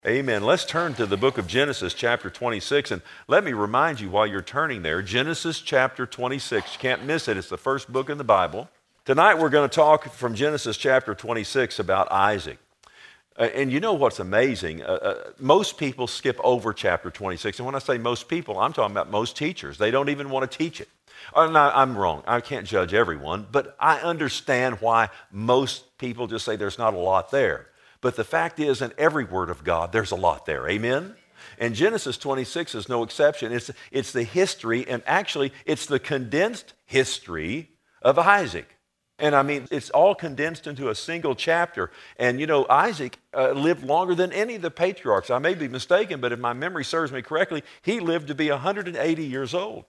Amen. Let's turn to the book of Genesis, chapter 26. And let me remind you while you're turning there, Genesis chapter 26. You can't miss it. It's the first book in the Bible. Tonight we're going to talk from Genesis chapter 26 about Isaac. And you know what's amazing? Most people skip over chapter 26. And when I say most people, I'm talking about most teachers. They don't even want to teach it. No, I'm wrong. I can't judge everyone. But I understand why most people just say there's not a lot there. But the fact is, in every word of God, there's a lot there. Amen? And Genesis 26 is no exception. It's the history, and actually, it's the condensed history of Isaac. And I mean, it's all condensed into a single chapter. And you know, Isaac lived longer than any of the patriarchs. I may be mistaken, but if my memory serves me correctly, he lived to be 180 years old.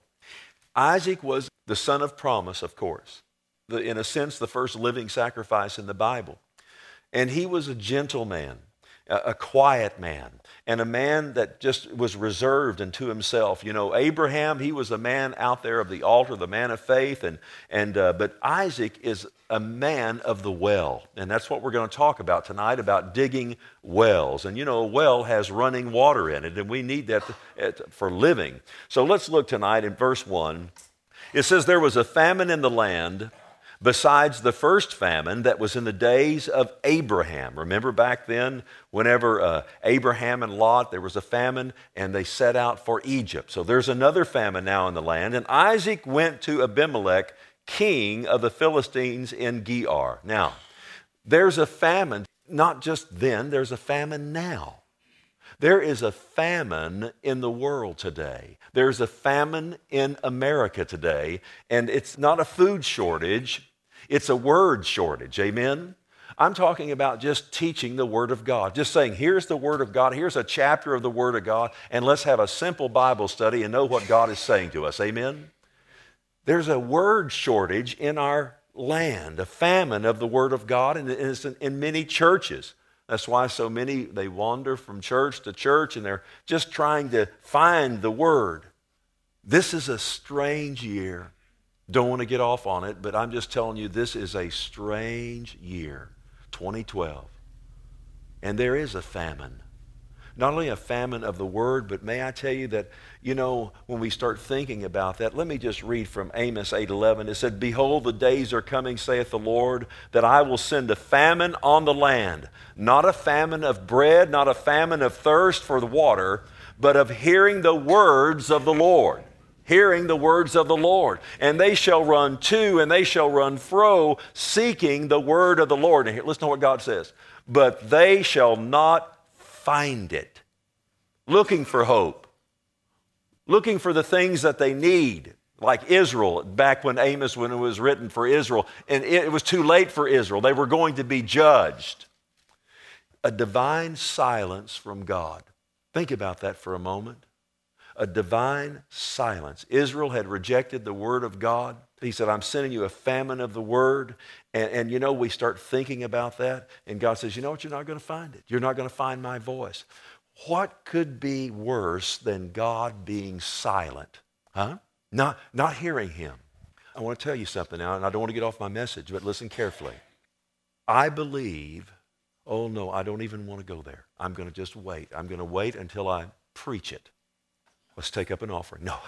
Isaac was the son of promise, of course. In a sense, the first living sacrifice in the Bible. And he was a gentle man, a quiet man, and a man that just was reserved unto himself. You know, Abraham, he was a man out there of the altar, the man of faith, but Isaac is a man of the well. And that's what we're going to talk about tonight, about digging wells. And you know, a well has running water in it, and we need that for living. So let's look tonight in verse 1. It says, there was a famine in the land, besides the first famine that was in the days of Abraham. Remember back then, whenever Abraham and Lot, there was a famine, and they set out for Egypt. So there's another famine now in the land. And Isaac went to Abimelech, king of the Philistines in Gerar. Now, there's a famine, not just then, there's a famine now. There is a famine in the world today. There's a famine in America today, and it's not a food shortage. It's a word shortage, amen? I'm talking about just teaching the Word of God. Just saying, here's the Word of God, here's a chapter of the Word of God, and let's have a simple Bible study and know what God is saying to us, amen? There's a word shortage in our land, a famine of the Word of God, and it's in many churches. That's why so many, they wander from church to church, and they're just trying to find the Word. This is a strange year. Don't want to get off on it, but I'm just telling you, this is a strange year, 2012. And there is a famine. Not only a famine of the Word, but may I tell you that, you know, when we start thinking about that, let me just read from Amos 8:11. It said, behold, the days are coming, saith the Lord, that I will send a famine on the land. Not a famine of bread, not a famine of thirst for the water, but of hearing the words of the Lord. Hearing the words of the Lord. And they shall run to and they shall run fro, seeking the word of the Lord. And here, listen to what God says. But they shall not find it. Looking for hope. Looking for the things that they need. Like Israel, back when Amos, when it was written for Israel. And it was too late for Israel. They were going to be judged. A divine silence from God. Think about that for a moment. A divine silence. Israel had rejected the word of God. He said, I'm sending you a famine of the word. And you know, we start thinking about that. And God says, you know what? You're not going to find it. You're not going to find my voice. What could be worse than God being silent? Huh? Not hearing him. I want to tell you something now, and I don't want to get off my message, but listen carefully. I believe, oh no, I don't even want to go there. I'm going to just wait. I'm going to wait until I preach it. Let's take up an offering. No.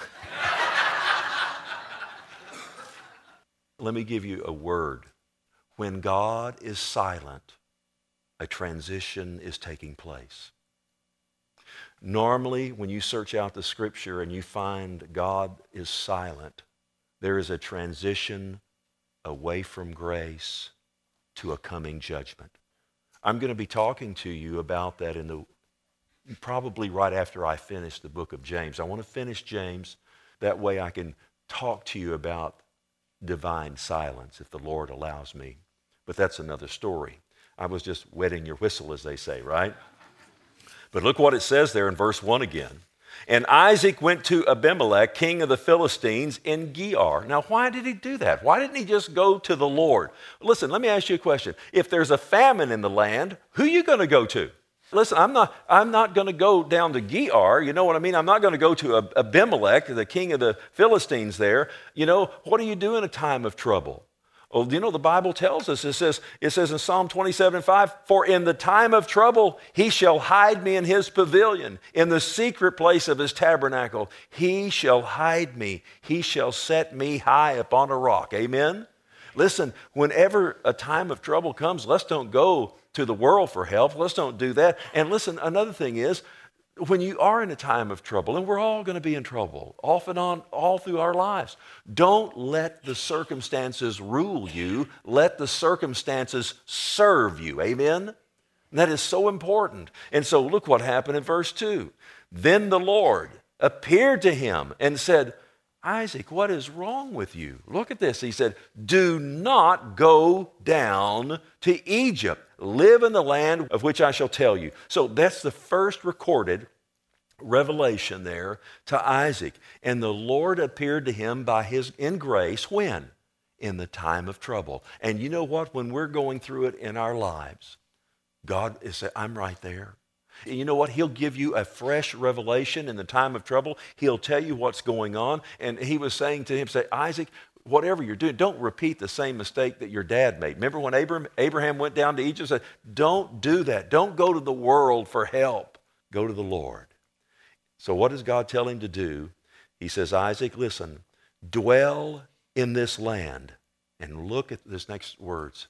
Let me give you a word. When God is silent, a transition is taking place. Normally, when you search out the Scripture and you find God is silent, there is a transition away from grace to a coming judgment. I'm going to be talking to you about that probably right after I finish the book of James. I want to finish James. That way I can talk to you about divine silence if the Lord allows me. But that's another story. I was just wetting your whistle, as they say, right? But look what it says there in verse 1 again. And Isaac went to Abimelech, king of the Philistines, in Gerar. Now, why did he do that? Why didn't he just go to the Lord? Listen, let me ask you a question. If there's a famine in the land, who are you going to go to? Listen, I'm not going to go down to Gerar, you know what I mean? I'm not going to go to Abimelech, the king of the Philistines there. You know, what do you do in a time of trouble? Well, you know, the Bible tells us, it says in Psalm 27:5, for in the time of trouble, he shall hide me in his pavilion. In the secret place of his tabernacle, he shall hide me. He shall set me high upon a rock. Amen? Listen, whenever a time of trouble comes, let's don't go to the world for help. Let's don't do that. And listen, another thing is, when you are in a time of trouble, and we're all going to be in trouble, off and on, all through our lives, don't let the circumstances rule you. Let the circumstances serve you. Amen? And that is so important. And so look what happened in verse 2. Then the Lord appeared to him and said, Isaac, what is wrong with you? Look at this. He said, do not go down to Egypt. Live in the land of which I shall tell you. So that's the first recorded revelation there to Isaac. And the Lord appeared to him in grace. When? In the time of trouble. And you know what? When we're going through it in our lives, God is saying, I'm right there. And you know what? He'll give you a fresh revelation in the time of trouble. He'll tell you what's going on. And he was saying to him, say, Isaac, whatever you're doing, don't repeat the same mistake that your dad made. Remember when Abraham went down to Egypt and said, don't do that. Don't go to the world for help. Go to the Lord. So what does God tell him to do? He says, Isaac, listen, dwell in this land. And look at this next words.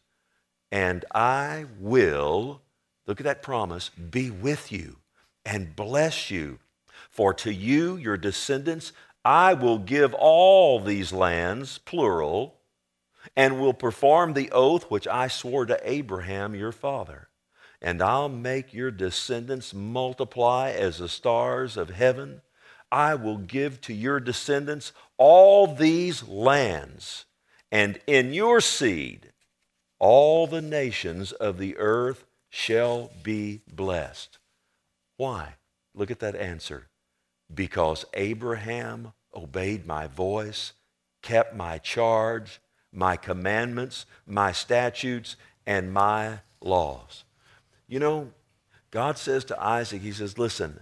And I will, look at that promise, be with you and bless you. For to you, your descendants, I will give all these lands, plural, and will perform the oath which I swore to Abraham your father. And I'll make your descendants multiply as the stars of heaven. I will give to your descendants all these lands, and in your seed all the nations of the earth shall be blessed. Why? Look at that answer. Because Abraham obeyed my voice, kept my charge, my commandments, my statutes, and my laws. You know, God says to Isaac, he says, listen,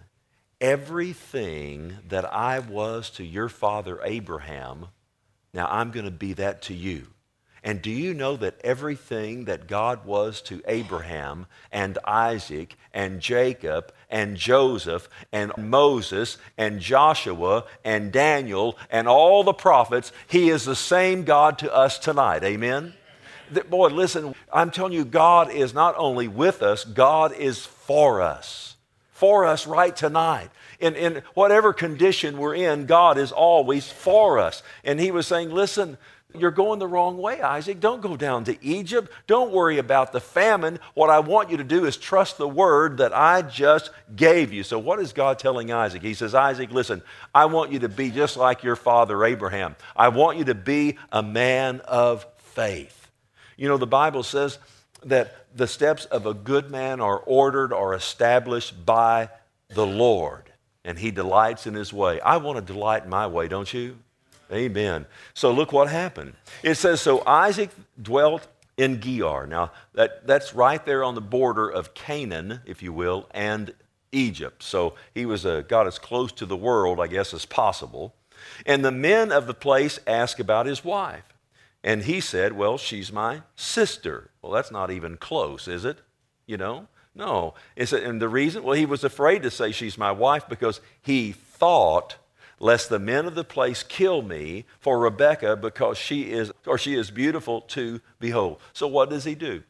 everything that I was to your father Abraham, now I'm going to be that to you. And do you know that everything that God was to Abraham and Isaac and Jacob and Joseph and Moses and Joshua and Daniel and all the prophets, he is the same God to us tonight. Amen? Boy, listen, I'm telling you, God is not only with us, God is for us. For us right tonight. In whatever condition we're in, God is always for us. And he was saying, listen, you're going the wrong way, Isaac. Don't go down to Egypt. Don't worry about the famine. What I want you to do is trust the word that I just gave you. So what is God telling Isaac? He says, Isaac, listen, I want you to be just like your father Abraham. I want you to be a man of faith. You know, the Bible says that the steps of a good man are ordered or established by the Lord, and he delights in his way. I want to delight in my way, don't you? Amen. So look what happened. It says, so Isaac dwelt in Gerar. Now, that's right there on the border of Canaan, if you will, and Egypt. So he got as close to the world, I guess, as possible. And the men of the place asked about his wife. And he said, well, she's my sister. Well, that's not even close, is it? You know? No. And the reason? Well, he was afraid to say she's my wife because he thought, lest the men of the place kill me for Rebekah because she is beautiful to behold. So what does he do?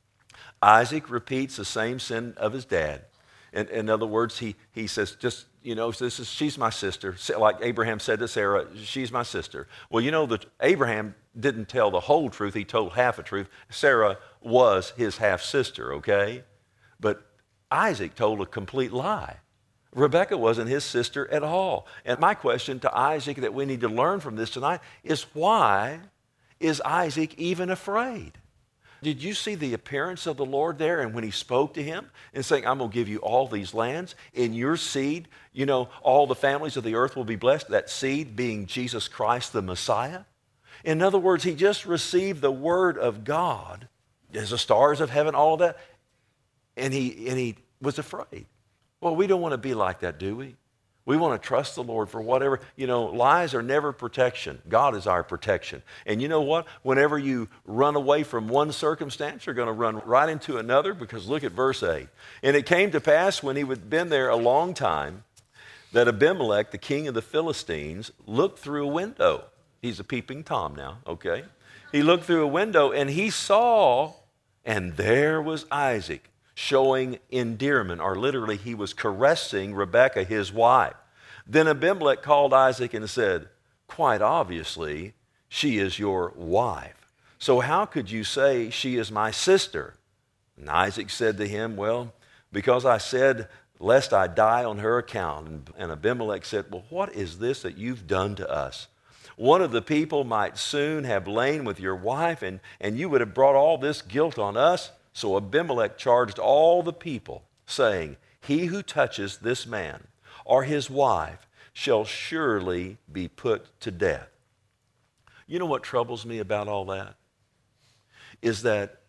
Isaac repeats the same sin of his dad. In other words, he says, just, you know, she's my sister. Like Abraham said to Sarah, she's my sister. Well, you know that Abraham didn't tell the whole truth. He told half a truth. Sarah was his half-sister, okay? But Isaac told a complete lie. Rebekah wasn't his sister at all. And my question to Isaac that we need to learn from this tonight is, why is Isaac even afraid? Did you see the appearance of the Lord there? And when he spoke to him and saying, I'm going to give you all these lands in your seed, you know, all the families of the earth will be blessed. That seed being Jesus Christ, the Messiah. In other words, he just received the word of God as the stars of heaven, all of that. And he was afraid. Well, we don't want to be like that, do we? We want to trust the Lord for whatever. Lies are never protection. God is our protection. And you know what? Whenever you run away from one circumstance, you're going to run right into another, because look at verse 8. And it came to pass, when he had been there a long time, that Abimelech, the king of the Philistines, looked through a window. He's a peeping Tom now, okay? He looked through a window and he saw, and there was Isaac, showing endearment, or literally he was caressing Rebekah, his wife. Then Abimelech called Isaac and said, quite obviously, she is your wife. So how could you say she is my sister? And Isaac said to him, well, because I said, lest I die on her account. And Abimelech said, well, what is this that you've done to us? One of the people might soon have lain with your wife, and you would have brought all this guilt on us. So Abimelech charged all the people, saying, he who touches this man or his wife shall surely be put to death. You know what troubles me about all that? Is that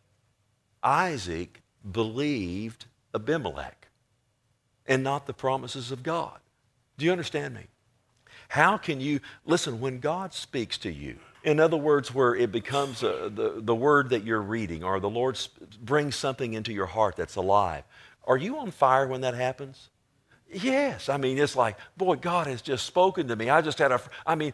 Isaac believed Abimelech and not the promises of God. Do you understand me? How can you, listen, when God speaks to you, in other words, where it becomes the word that you're reading, or the Lord brings something into your heart that's alive, are you on fire when that happens? Yes. I mean, it's like, boy, God has just spoken to me. I just had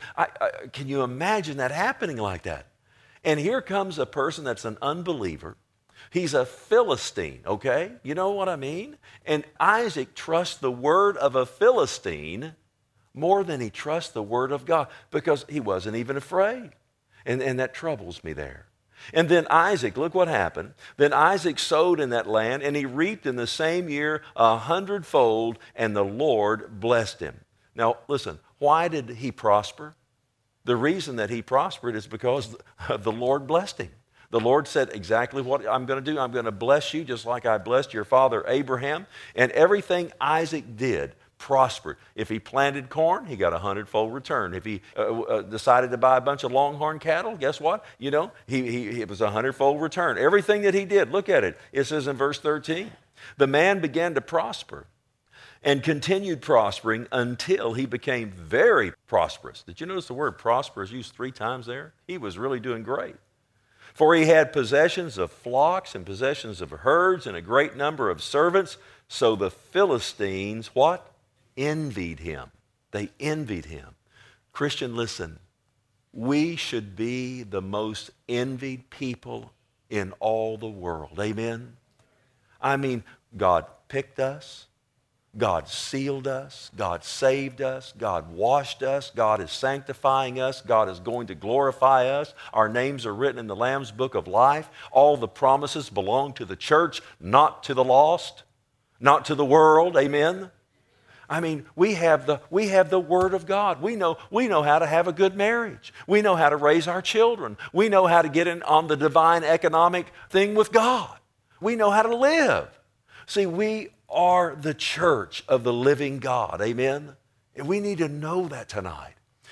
can you imagine that happening like that? And here comes a person that's an unbeliever. He's a Philistine, okay? You know what I mean? And Isaac trusts the word of a Philistine more than he trusts the word of God, because he wasn't even afraid. And that troubles me there. And then Isaac, look what happened. Then Isaac sowed in that land, and he reaped in the same year 100-fold, and the Lord blessed him. Now, listen, why did he prosper? The reason that he prospered is because the Lord blessed him. The Lord said exactly what I'm going to do. I'm going to bless you just like I blessed your father Abraham. And everything Isaac did prospered. If he planted corn, he got 100-fold return. If he decided to buy a bunch of longhorn cattle, guess what? It was 100-fold return. Everything that he did, look at it. It says in verse 13, the man began to prosper and continued prospering until he became very prosperous. Did you notice the word prosper is used 3 times there? He was really doing great. For he had possessions of flocks and possessions of herds and a great number of servants. So the Philistines, what? Envied him. They envied him. Christian, listen. We should be the most envied people in all the world. Amen? I mean, God picked us. God sealed us. God saved us. God washed us. God is sanctifying us. God is going to glorify us. Our names are written in the Lamb's book of life. All the promises belong to the church, not to the lost, not to the world. Amen? I mean, we have the Word of God. We know how to have a good marriage. We know how to raise our children. We know how to get in on the divine economic thing with God. We know how to live. See, we are the church of the living God. Amen? And we need to know that tonight.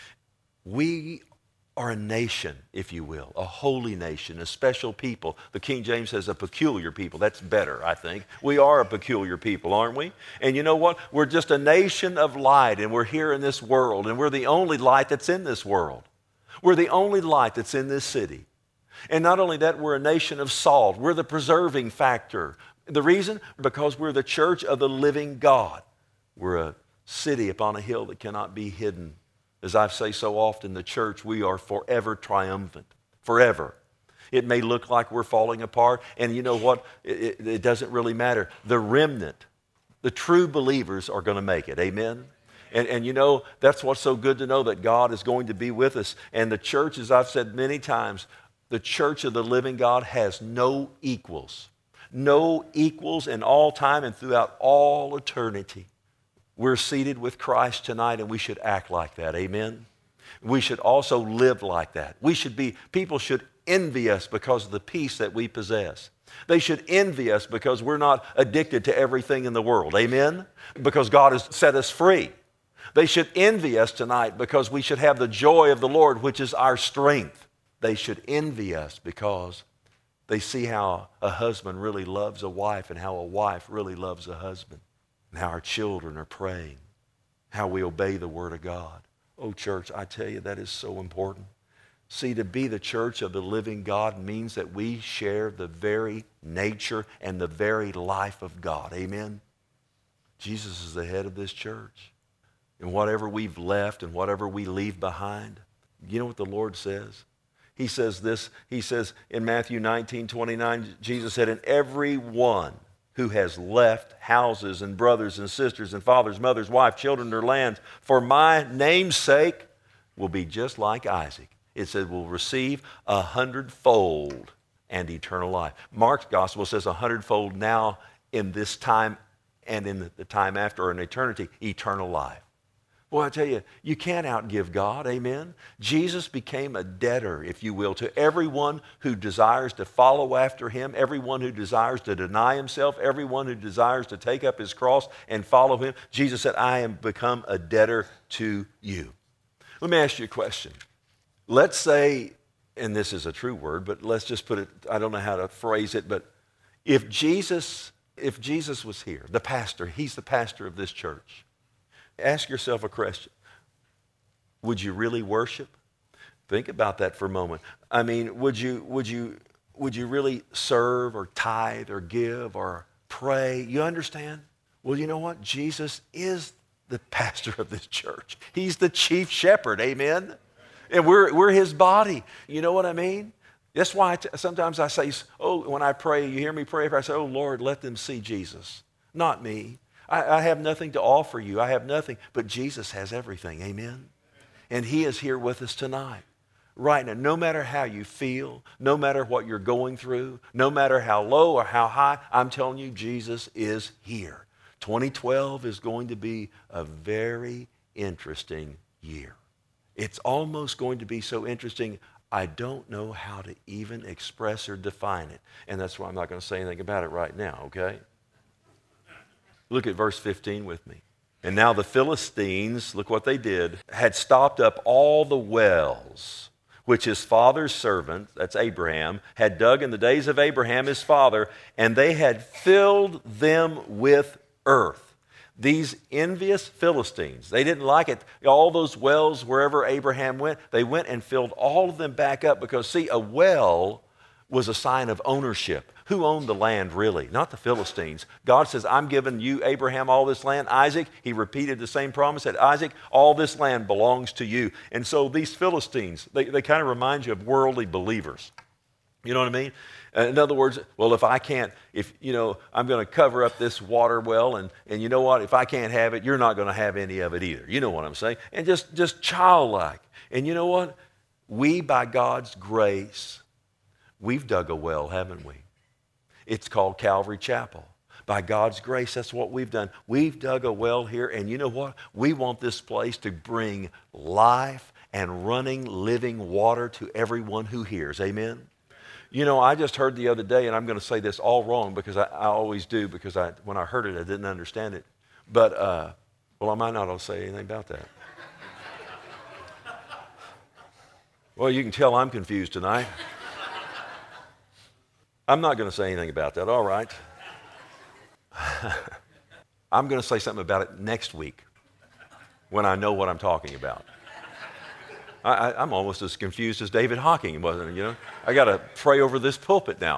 We are a nation, if you will, a holy nation, a special people. The King James says a peculiar people. That's better, I think. We are a peculiar people, aren't we? And you know what? We're just a nation of light, and we're here in this world, and we're the only light that's in this world. We're the only light that's in this city. And not only that, we're a nation of salt. We're the preserving factor. The reason? Because we're the church of the living God. We're a city upon a hill that cannot be hidden. As I say so often, the church, we are forever triumphant. Forever. It may look like we're falling apart, and you know what? It doesn't really matter. The remnant, the true believers are going to make it. Amen? And you know, that's what's so good to know, that God is going to be with us. And the church, as I've said many times, the church of the living God has no equals. No equals in all time and throughout all eternity. We're seated with Christ tonight, and we should act like that. Amen? We should also live like that. People should envy us because of the peace that we possess. They should envy us because we're not addicted to everything in the world. Amen? Because God has set us free. They should envy us tonight because we should have the joy of the Lord, which is our strength. They should envy us because they see how a husband really loves a wife, and how a wife really loves a husband, and how our children are praying, how we obey the Word of God. Oh, church, I tell you, that is so important. See, to be the church of the living God means that we share the very nature and the very life of God. Amen? Jesus is the head of this church. And whatever we've left and whatever we leave behind, you know what the Lord says? He says this, he says in Matthew 19:29, Jesus said, "And everyone who has left houses and brothers and sisters and fathers, mothers, wives, children, or lands for my name's sake will be just like Isaac." It says will receive 100-fold and eternal life. Mark's gospel says 100-fold now in this time and in the time after, or in eternity, eternal life. Boy, I tell you, you can't outgive God, amen? Jesus became a debtor, if you will, to everyone who desires to follow after him, everyone who desires to deny himself, everyone who desires to take up his cross and follow him. Jesus said, I am become a debtor to you. Let me ask you a question. Let's say, and this is a true word, but let's just put it, I don't know how to phrase it, but if Jesus was here, the pastor, he's the pastor of this church, ask yourself a question. Would you really worship? Think about that for a moment. I mean, would you really serve or tithe or give or pray? You understand? Well, you know what? Jesus is the pastor of this church. He's the chief shepherd, amen? And we're his body. You know what I mean? That's why sometimes I say, oh, when I pray, you hear me pray, I say, oh, Lord, let them see Jesus, not me. I have nothing to offer you. I have nothing, but Jesus has everything, amen? And he is here with us tonight. Right now, no matter how you feel, no matter what you're going through, no matter how low or how high, I'm telling you, Jesus is here. 2012 is going to be a very interesting year. It's almost going to be so interesting, I don't know how to even express or define it. And that's why I'm not going to say anything about it right now, okay? Look at verse 15 with me. And now the Philistines, look what they did, had stopped up all the wells which his father's servant, that's Abraham, had dug in the days of Abraham his father, and they had filled them with earth. These envious Philistines, they didn't like it. All those wells, wherever Abraham went, they went and filled all of them back up because, see, a well was a sign of ownership. Who owned the land really? Not the Philistines. God says, I'm giving you, Abraham, all this land. Isaac, he repeated the same promise, said, Isaac, all this land belongs to you. And so these Philistines, they kind of remind you of worldly believers. You know what I mean? In other words, well, I'm going to cover up this water well, and you know what? If I can't have it, you're not going to have any of it either. You know what I'm saying? And just childlike. And you know what? We, by God's grace, we've dug a well, haven't we? It's called Calvary Chapel. By God's grace, that's what we've done. We've dug a well here, and you know what? We want this place to bring life and running, living water to everyone who hears. Amen? You know, I just heard the other day, and I'm going to say this all wrong because I always do, because when I heard it, I didn't understand it. But, well, I might not say anything about that. Well, you can tell I'm confused tonight. I'm not going to say anything about that, all right. I'm going to say something about it next week when I know what I'm talking about. I'm almost as confused as David Hawking, wasn't it, I got to pray over this pulpit now,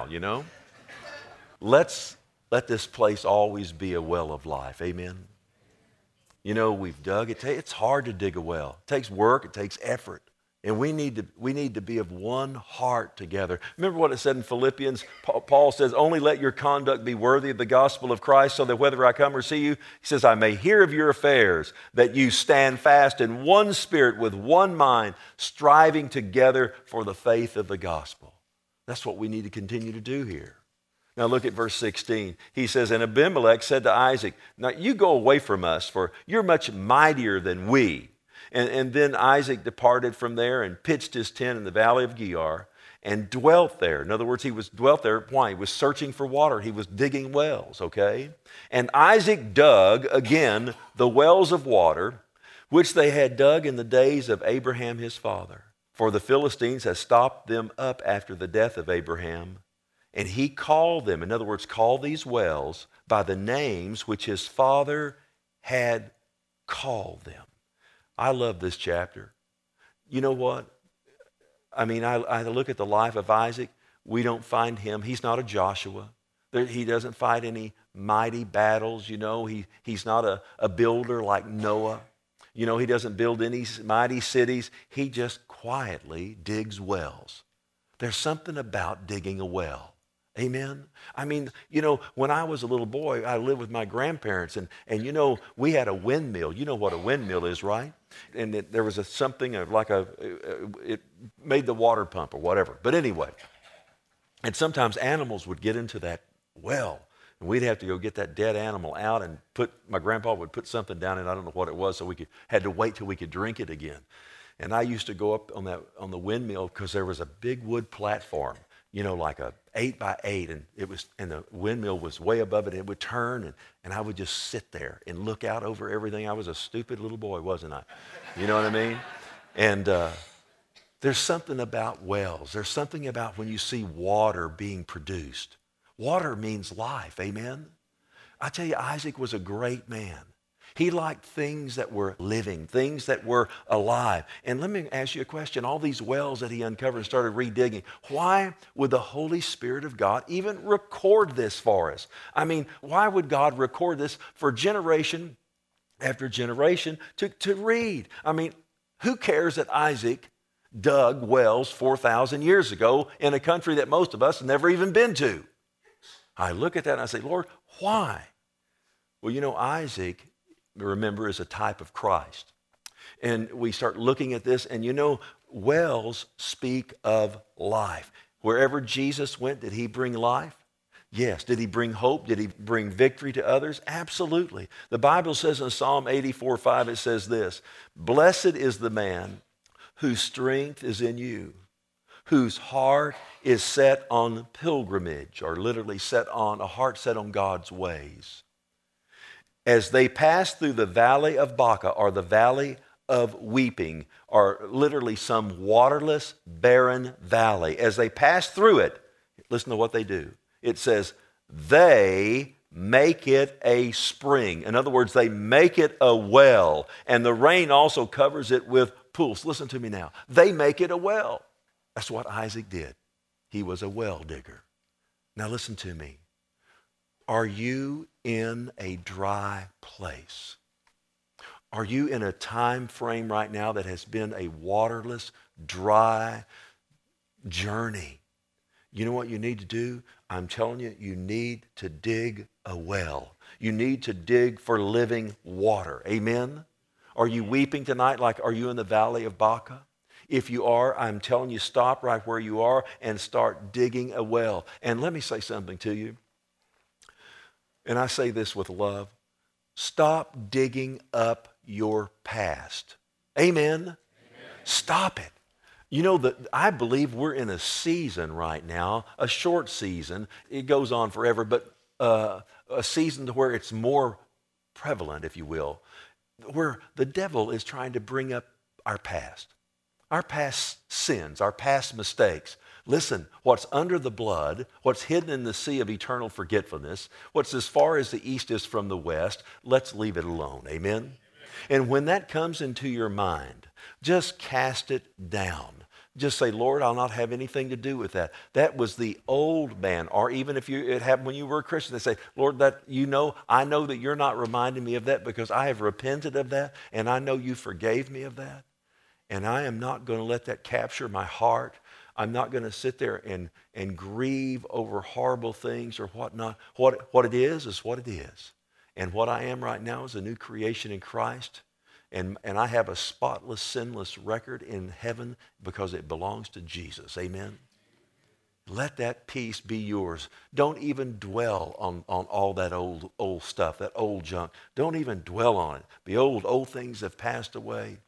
Let's let this place always be a well of life, amen? We've dug it. It's hard to dig a well. It takes work. It takes effort. And we need to be of one heart together. Remember what it said in Philippians? Paul says, only let your conduct be worthy of the gospel of Christ, so that whether I come or see you, he says, I may hear of your affairs, that you stand fast in one spirit with one mind, striving together for the faith of the gospel. That's what we need to continue to do here. Now look at verse 16. He says, and Abimelech said to Isaac, now you go away from us, for you're much mightier than we. And then Isaac departed from there and pitched his tent in the valley of Gerar and dwelt there. In other words, he was dwelt there. Why? He was searching for water. He was digging wells, okay? And Isaac dug again the wells of water, which they had dug in the days of Abraham his father. For the Philistines had stopped them up after the death of Abraham. And he called them, in other words, called these wells by the names which his father had call them. I love this chapter. You know what? I mean, I look at the life of Isaac. We don't find him. He's not a Joshua. He doesn't fight any mighty battles. He's not a builder like Noah. He doesn't build any mighty cities. He just quietly digs wells. There's something about digging a well. Amen? I mean, when I was a little boy, I lived with my grandparents, and we had a windmill. You know what a windmill is, right? And there was it made the water pump or whatever. But anyway, and sometimes animals would get into that well, and we'd have to go get that dead animal out and my grandpa would put something down in it. I don't know what it was, so had to wait till we could drink it again. And I used to go up on the windmill because there was a big wood platform, like a 8x8, and the windmill was way above it. It would turn, and I would just sit there and look out over everything. I was a stupid little boy, wasn't I? You know what I mean? And there's something about wells. There's something about when you see water being produced. Water means life, amen? I tell you, Isaac was a great man. He liked things that were living, things that were alive. And let me ask you a question. All these wells that he uncovered and started redigging, why would the Holy Spirit of God even record this for us? I mean, why would God record this for generation after generation to read? I mean, who cares that Isaac dug wells 4,000 years ago in a country that most of us have never even been to? I look at that and I say, Lord, why? Well, Isaac, remember, is a type of Christ. And we start looking at this, and wells speak of life. Wherever Jesus went, did he bring life? Yes. Did he bring hope? Did he bring victory to others? Absolutely. The Bible says in Psalm 84:5, it says this, "Blessed is the man whose strength is in you, whose heart is set on pilgrimage," or literally a heart set on God's ways. "As they pass through the valley of Baca," or the valley of weeping, or literally some waterless, barren valley. As they pass through it, listen to what they do. It says, they make it a spring. In other words, they make it a well. And the rain also covers it with pools. Listen to me now. They make it a well. That's what Isaac did. He was a well digger. Now listen to me. Are you in a dry place? Are you in a time frame right now that has been a waterless, dry journey? You know what you need to do? I'm telling you, you need to dig a well. You need to dig for living water. Amen? Are you weeping tonight? Are you in the valley of Baca? If you are, I'm telling you, stop right where you are and start digging a well. And let me say something to you. And I say this with love. Stop digging up your past. Amen? Amen. Stop it. I believe we're in a season right now, a short season. It goes on forever, but a season to where it's more prevalent, if you will, where the devil is trying to bring up our past sins, our past mistakes. Listen, what's under the blood, what's hidden in the sea of eternal forgetfulness, what's as far as the east is from the west, let's leave it alone. Amen? And when that comes into your mind, just cast it down. Just say, Lord, I'll not have anything to do with that. That was the old man. Or even if it happened when you were a Christian, they say, Lord, I know that you're not reminding me of that because I have repented of that, and I know you forgave me of that. And I am not going to let that capture my heart. I'm not going to sit there and grieve over horrible things or whatnot. What it is what it is. And what I am right now is a new creation in Christ. And I have a spotless, sinless record in heaven because it belongs to Jesus. Amen? Let that peace be yours. Don't even dwell on all that old stuff, that old junk. Don't even dwell on it. Behold, old things have passed away.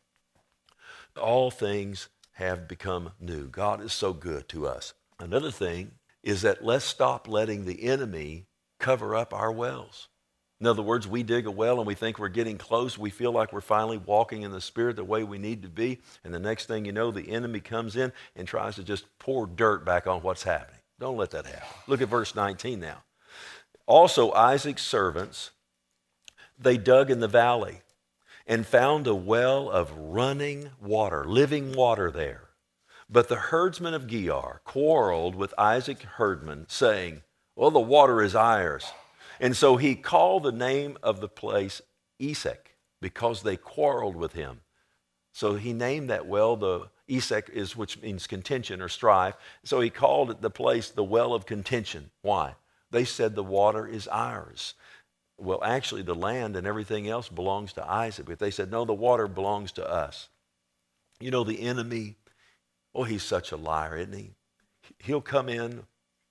All things have become new. God is so good to us. Another thing is that let's stop letting the enemy cover up our wells. In other words, we dig a well and we think we're getting close. We feel like we're finally walking in the Spirit the way we need to be. And the next thing you know, the enemy comes in and tries to just pour dirt back on what's happening. Don't let that happen. Look at verse 19 now. Also, Isaac's servants, they dug in the valley. and found a well of running water, living water there. But the herdsmen of Gerar quarreled with Isaac herdmen, saying, well, the water is ours. And so he called the name of the place Esek, because they quarreled with him. So he named that well, the Esek is, which means contention or strife. So he called it the place the well of contention. Why? They said the water is ours. Well, actually, the land and everything else belongs to Isaac. But they said, no, the water belongs to us. You know, the enemy, oh, he's such a liar, isn't he? He'll come in.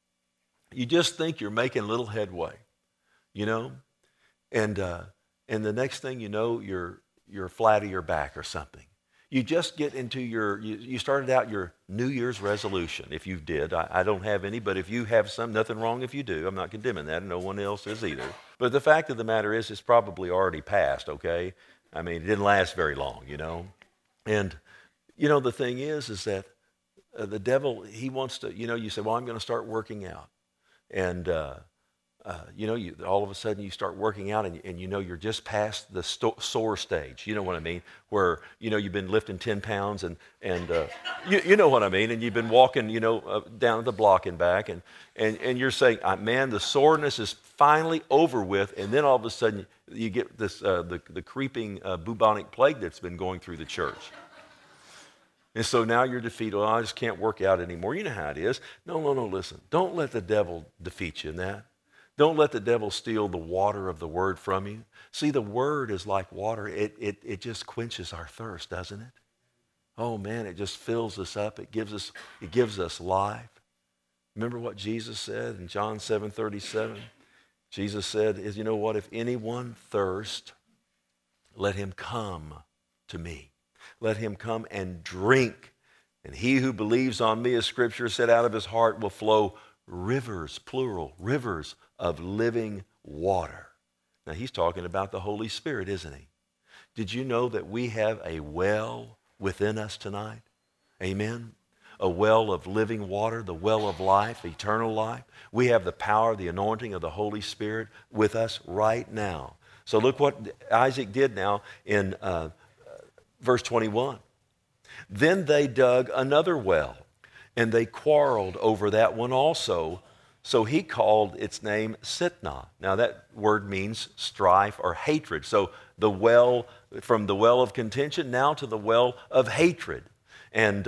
You just think you're making a little headway, you know, and the next thing you know, you're flat of your back or something. You just get into you started out your New Year's resolution, if you did. I don't have any, but if you have some, nothing wrong if you do. I'm not condemning that, and no one else is either. But the fact of the matter is, it's probably already passed, okay? I mean, it didn't last very long, you know. And, you know, the thing is that the devil, he wants to, you know, you say, well, I'm going to start working out. And, you know, all of a sudden you start working out and you know you're just past the sore stage. You know what I mean? Where, you know, you've been lifting 10 pounds and you know what I mean? And you've been walking, you know, down the block and back. And you're saying, man, the soreness is finally over with. And then all of a sudden you get this, the creeping bubonic plague that's been going through the church. And so now you're defeated. Well, I just can't work out anymore. You know how it is. No, listen. Don't let the devil defeat you in that. Don't let the devil steal the water of the word from you. See, the word is like water. It just quenches our thirst, doesn't it? Oh, man, it just fills us up. It gives us life. Remember what Jesus said in John 7:37? Jesus said, you know what? If anyone thirst, let him come to me. Let him come and drink. And he who believes on me, as Scripture said, out of his heart will flow rivers, plural, rivers of living water. Now, he's talking about the Holy Spirit, isn't he? Did you know that we have a well within us tonight? Amen? A well of living water, the well of life, eternal life. We have the power, the anointing of the Holy Spirit with us right now. So look what Isaac did now in verse 21. Then they dug another well, and they quarreled over that one also. So he called its name Sitnah. Now that word means strife or hatred. So the well, from the well of contention now to the well of hatred. And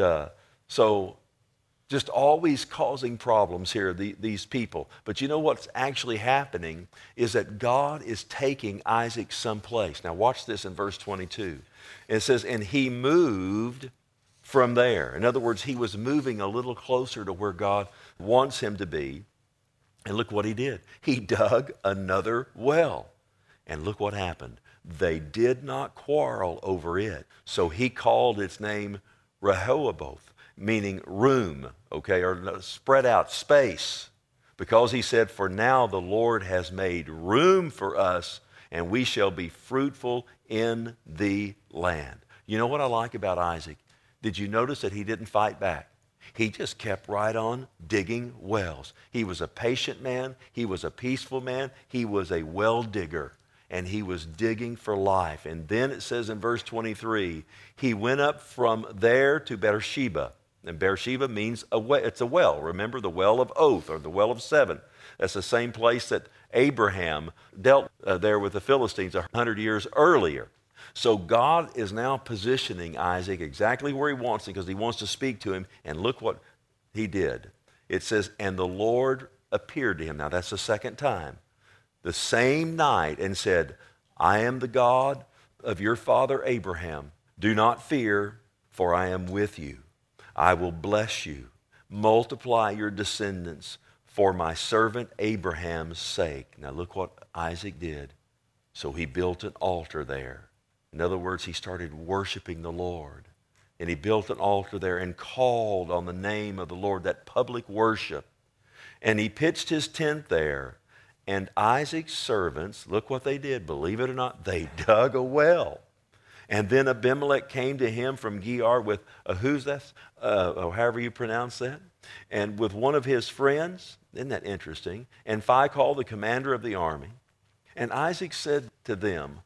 so just always causing problems here, these people. But you know what's actually happening is that God is taking Isaac someplace. Now watch this in verse 22. It says, and he moved from there. In other words, he was moving a little closer to where God wants him to be. And look what he did. He dug another well. And look what happened. They did not quarrel over it. So he called its name Rehoboth, meaning room, okay, or spread out space. Because he said, for now the Lord has made room for us, and we shall be fruitful in the land. You know what I like about Isaac? Did you notice that he didn't fight back? He just kept right on digging wells. He was a patient man. He was a peaceful man. He was a well digger, and he was digging for life. And then it says in verse 23, he went up from there to Beersheba. And Beersheba means it's a well. Remember the well of oath, or the well of seven. That's the same place that Abraham dealt there with the Philistines 100 years earlier. So God is now positioning Isaac exactly where he wants him, because he wants to speak to him. And look what he did. It says, and the Lord appeared to him. Now that's the second time. The same night, and said, I am the God of your father Abraham. Do not fear, for I am with you. I will bless you, multiply your descendants for my servant Abraham's sake. Now look what Isaac did. So he built an altar there. In other words, he started worshiping the Lord. And he built an altar there and called on the name of the Lord, that public worship. And he pitched his tent there. And Isaac's servants, look what they did. Believe it or not, they dug a well. And then Abimelech came to him from Gerar with Ahuzeth, or however you pronounce that, and with one of his friends. Isn't that interesting? And Phicol, the commander of the army. And Isaac said to them,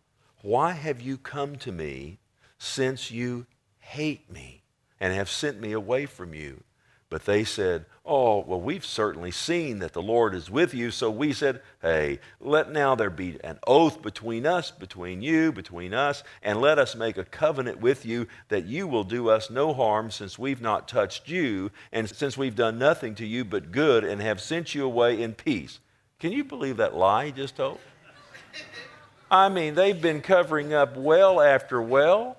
why have you come to me, since you hate me and have sent me away from you? But they said, oh, well, we've certainly seen that the Lord is with you. So we said, hey, let now there be an oath between us, between you, between us, and let us make a covenant with you that you will do us no harm, since we've not touched you, and since we've done nothing to you but good, and have sent you away in peace. Can you believe that lie he just told? I mean, they've been covering up well after well.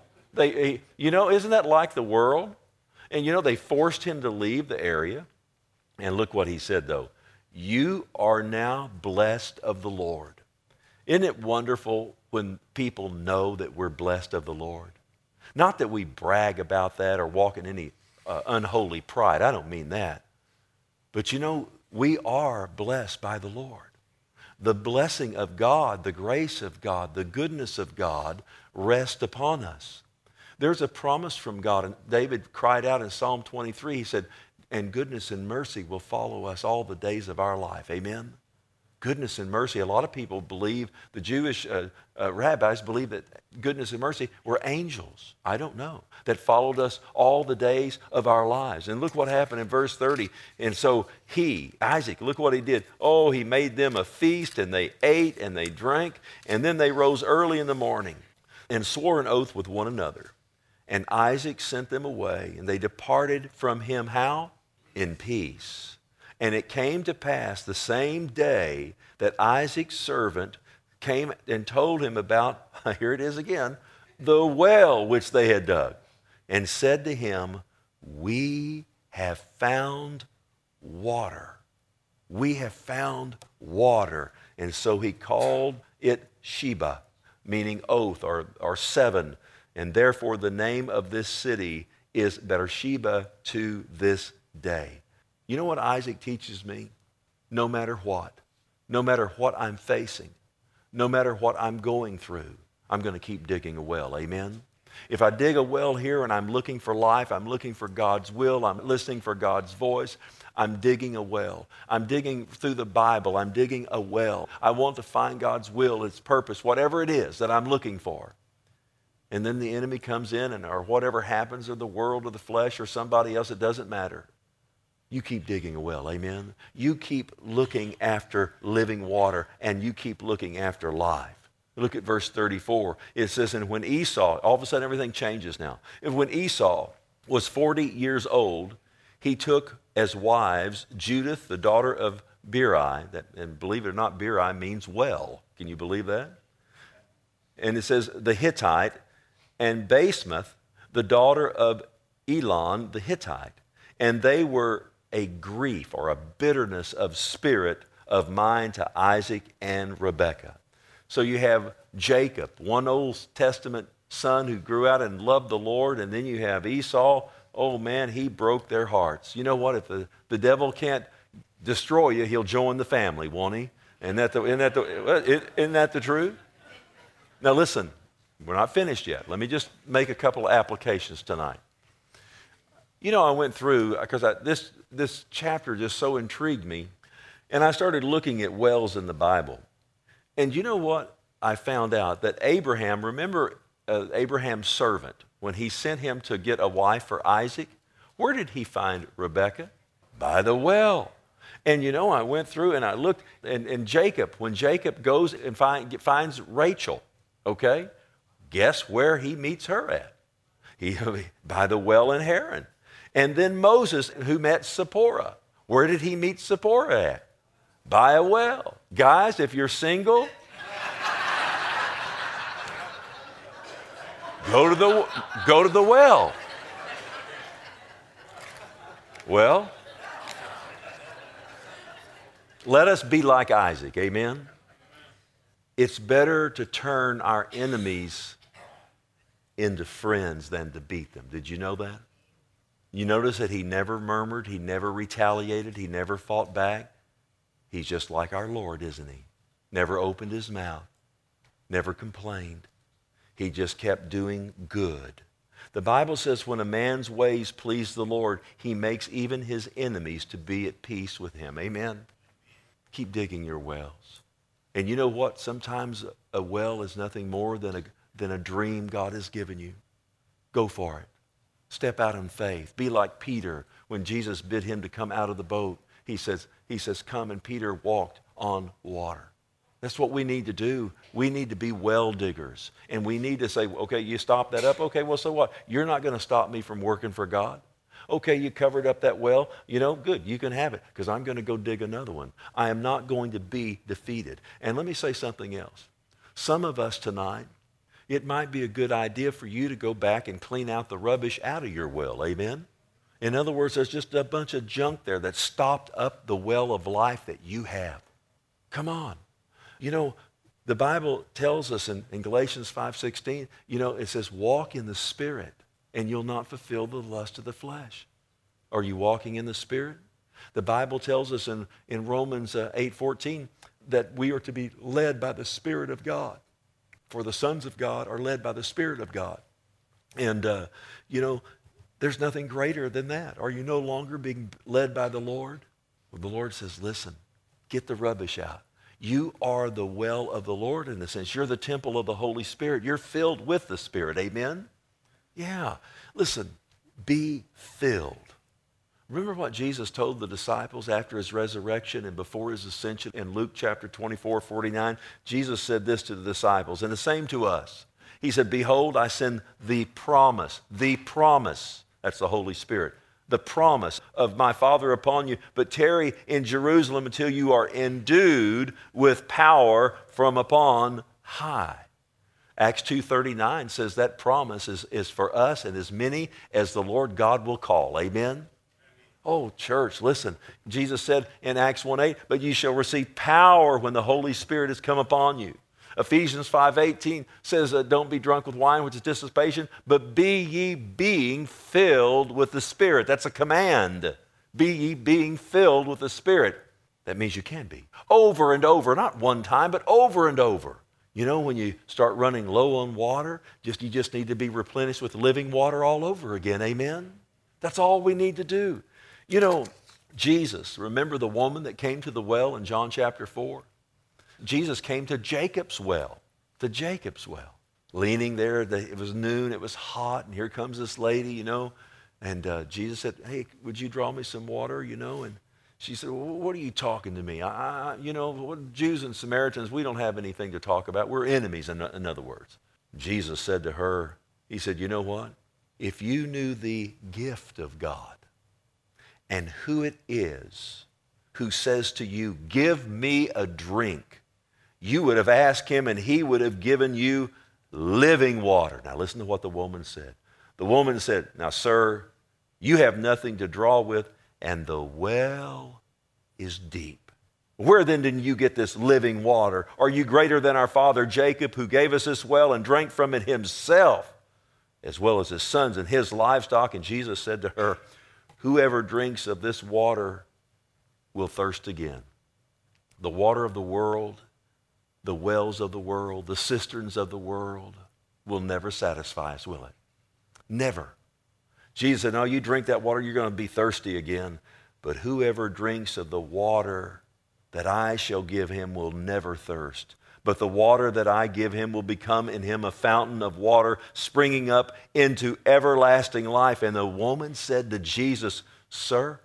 Isn't that like the world? And they forced him to leave the area. And look what he said, though. You are now blessed of the Lord. Isn't it wonderful when people know that we're blessed of the Lord? Not that we brag about that or walk in any unholy pride. I don't mean that. But we are blessed by the Lord. The blessing of God, the grace of God, the goodness of God rest upon us. There's a promise from God, and David cried out in Psalm 23, he said, and goodness and mercy will follow us all the days of our life. Amen? Goodness and mercy. A lot of people believe, the Jewish rabbis believe that goodness and mercy were angels. I don't know. That followed us all the days of our lives. And look what happened in verse 30. And so Isaac, look what he did. Oh, he made them a feast, and they ate and they drank. And then they rose early in the morning and swore an oath with one another. And Isaac sent them away, and they departed from him how? In peace. And it came to pass the same day that Isaac's servant came and told him about, here it is again, the well which they had dug, and said to him, we have found water. We have found water. And so he called it Sheba, meaning oath or seven. And therefore the name of this city is Beersheba to this day. You know what Isaac teaches me? No matter what I'm facing, no matter what I'm going through, I'm going to keep digging a well. Amen? If I dig a well here and I'm looking for life, I'm looking for God's will, I'm listening for God's voice, I'm digging a well. I'm digging through the Bible, I'm digging a well. I want to find God's will, its purpose, whatever it is that I'm looking for. And then the enemy comes in, or whatever happens, or the world or the flesh or somebody else, it doesn't matter. You keep digging a well, amen? You keep looking after living water, and you keep looking after life. Look at verse 34. It says, and when Esau, all of a sudden everything changes now. And when Esau was 40 years old, he took as wives Judith, the daughter of Beeri, and believe it or not, Beeri means well. Can you believe that? And it says the Hittite, and Basemath, the daughter of Elon the Hittite. And they were a grief or a bitterness of spirit of mind to Isaac and Rebekah. So you have Jacob, one Old Testament son who grew out and loved the Lord, and then you have Esau. Oh man, he broke their hearts. You know what? If the devil can't destroy you, he'll join the family, won't he? Isn't that the truth? Now listen. We're not finished yet. Let me just make a couple of applications tonight. I went through, because this chapter just so intrigued me, and I started looking at wells in the Bible. And you know what? I found out that Abraham, remember Abraham's servant, when he sent him to get a wife for Isaac, where did he find Rebekah? By the well. And I went through and I looked, and Jacob, when Jacob goes and finds Rachel, okay? Guess where he meets her at? By the well in Haran. And then Moses, who met Zipporah. Where did he meet Zipporah at? By a well. Guys, if you're single, go to the well. Well, let us be like Isaac, amen? It's better to turn our enemies into friends than to beat them. Did you know that? You notice that he never murmured, he never retaliated, he never fought back. He's just like our Lord, isn't he? Never opened his mouth, never complained. He just kept doing good. The Bible says when a man's ways please the Lord, he makes even his enemies to be at peace with him. Amen? Keep digging your wells. And you know what? Sometimes a well is nothing more than than a dream God has given you. Go for it. Step out in faith. Be like Peter when Jesus bid him to come out of the boat. He says, come, and Peter walked on water. That's what we need to do. We need to be well diggers. And we need to say, okay, you stop that up. Okay, well, so what? You're not going to stop me from working for God. Okay, you covered up that well. Good, you can have it because I'm going to go dig another one. I am not going to be defeated. And let me say something else. Some of us tonight, it might be a good idea for you to go back and clean out the rubbish out of your well. Amen? In other words, there's just a bunch of junk there that stopped up the well of life that you have. Come on. The Bible tells us in Galatians 5:16, it says, walk in the Spirit, and you'll not fulfill the lust of the flesh. Are you walking in the Spirit? The Bible tells us in Romans 8:14 that we are to be led by the Spirit of God. For the sons of God are led by the Spirit of God. And, there's nothing greater than that. Are you no longer being led by the Lord? Well, the Lord says, listen, get the rubbish out. You are the well of the Lord in a sense. You're the temple of the Holy Spirit. You're filled with the Spirit. Amen? Yeah. Listen, be filled. Remember what Jesus told the disciples after his resurrection and before his ascension in Luke chapter 24:49? Jesus said this to the disciples, and the same to us. He said, behold, I send the promise, that's the Holy Spirit, the promise of my Father upon you, but tarry in Jerusalem until you are endued with power from upon high. Acts 2:39 says that promise is for us and as many as the Lord God will call. Amen? Oh, church, listen. Jesus said in Acts 1:8, but ye shall receive power when the Holy Spirit has come upon you. Ephesians 5:18 says, don't be drunk with wine, which is dissipation, but be ye being filled with the Spirit. That's a command. Be ye being filled with the Spirit. That means you can be. Over and over, not one time, but over and over. When you start running low on water, you just need to be replenished with living water all over again. Amen? That's all we need to do. Jesus, remember the woman that came to the well in John chapter 4? Jesus came to Jacob's well, leaning there. It was noon, it was hot, and here comes this lady, and Jesus said, hey, would you draw me some water, and she said, well, what are you talking to me? Jews and Samaritans, we don't have anything to talk about. We're enemies, in other words. Jesus said to her, he said, you know what? If you knew the gift of God, and who it is who says to you, give me a drink, you would have asked him and he would have given you living water. Now listen to what the woman said. The woman said, now sir, you have nothing to draw with and the well is deep. Where then did you get this living water? Are you greater than our father Jacob, who gave us this well and drank from it himself, as well as his sons and his livestock? And Jesus said to her, whoever drinks of this water will thirst again. The water of the world, the wells of the world, the cisterns of the world will never satisfy us, will it? Never. Jesus said, no, you drink that water, you're going to be thirsty again. But whoever drinks of the water that I shall give him will never thirst. But the water that I give him will become in him a fountain of water springing up into everlasting life. And the woman said to Jesus, sir,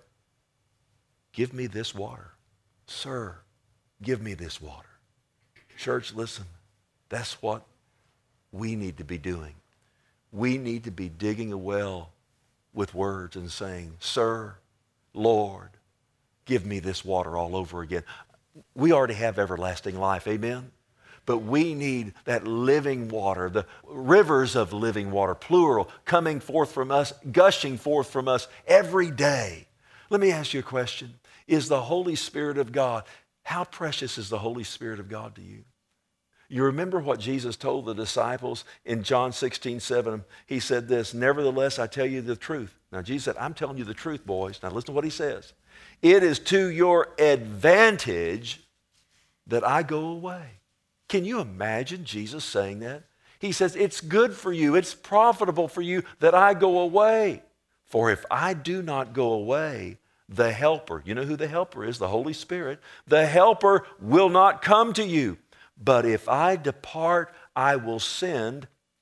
give me this water. Sir, give me this water. Church, listen, that's what we need to be doing. We need to be digging a well with words and saying, sir, Lord, give me this water all over again. We already have everlasting life, amen? But we need that living water, the rivers of living water, plural, coming forth from us, gushing forth from us every day. Let me ask you a question. Is the Holy Spirit of God, how precious is the Holy Spirit of God to you? You remember what Jesus told the disciples in John 16:7. He said this, nevertheless, I tell you the truth. Now, Jesus said, I'm telling you the truth, boys. Now, listen to what he says. It is to your advantage that I go away. Can you imagine Jesus saying that? He says, it's good for you, it's profitable for you that I go away. For if I do not go away, the Helper, you know who the Helper is, the Holy Spirit, the Helper will not come to you. But if I depart, I will send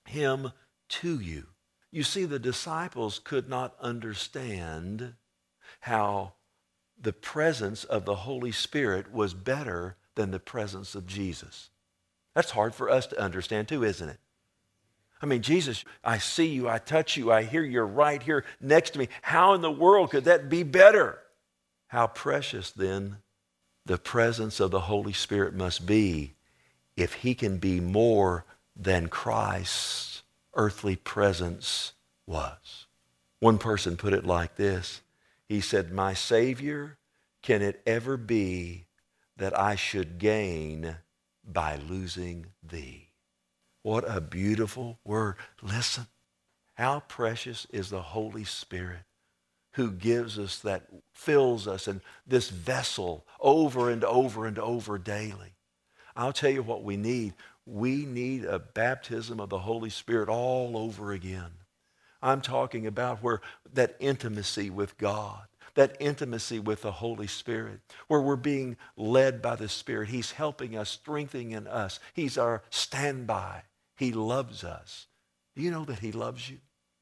him to you. You see, the disciples could not understand how the presence of the Holy Spirit was better than the presence of Jesus. That's hard for us to understand too, isn't it? I mean, Jesus, I see you, I touch you, I hear you're right here next to me. How in the world could that be better? How precious then the presence of the Holy Spirit must be if he can be more than Christ's earthly presence was. One person put it like this. He said, my Savior, can it ever be that I should gain by losing thee? What a beautiful word. Listen, how precious is the Holy Spirit who gives us that, fills us in this vessel over and over and over daily. I'll tell you what we need. We need a baptism of the Holy Spirit all over again. I'm talking about where that intimacy with God, that intimacy with the Holy Spirit, where we're being led by the Spirit. He's helping us, strengthening us. He's our standby. He loves us. Do you know that he loves you?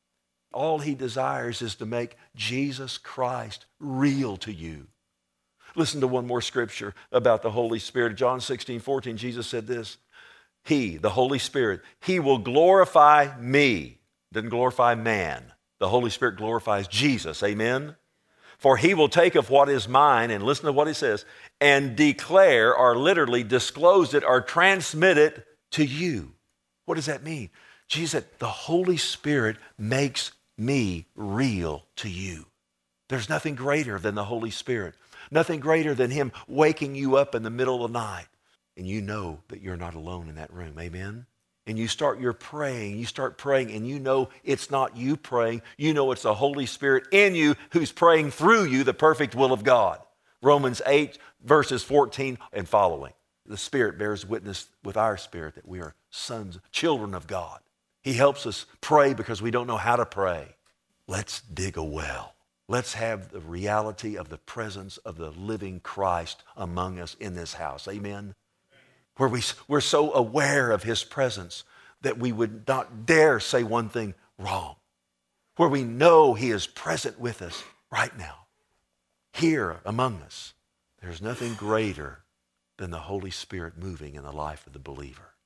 All he desires is to make Jesus Christ real to you. Listen to one more scripture about the Holy Spirit. John 16:14, Jesus said this, he, the Holy Spirit, he will glorify me. Doesn't glorify man. The Holy Spirit glorifies Jesus. Amen? For he will take of what is mine, and listen to what he says, and declare or literally disclose it or transmit it to you. What does that mean? Jesus said, the Holy Spirit makes me real to you. There's nothing greater than the Holy Spirit. Nothing greater than him waking you up in the middle of the night. And you know that you're not alone in that room. Amen? And you start praying, and you know it's not you praying. You know it's the Holy Spirit in you who's praying through you the perfect will of God. Romans 8, verses 14 and following. The Spirit bears witness with our spirit that we are sons, children of God. He helps us pray because we don't know how to pray. Let's dig a well. Let's have the reality of the presence of the living Christ among us in this house. Amen? Where we're so aware of his presence that we would not dare say one thing wrong. Where we know he is present with us right now, here among us. There's nothing greater than the Holy Spirit moving in the life of the believer.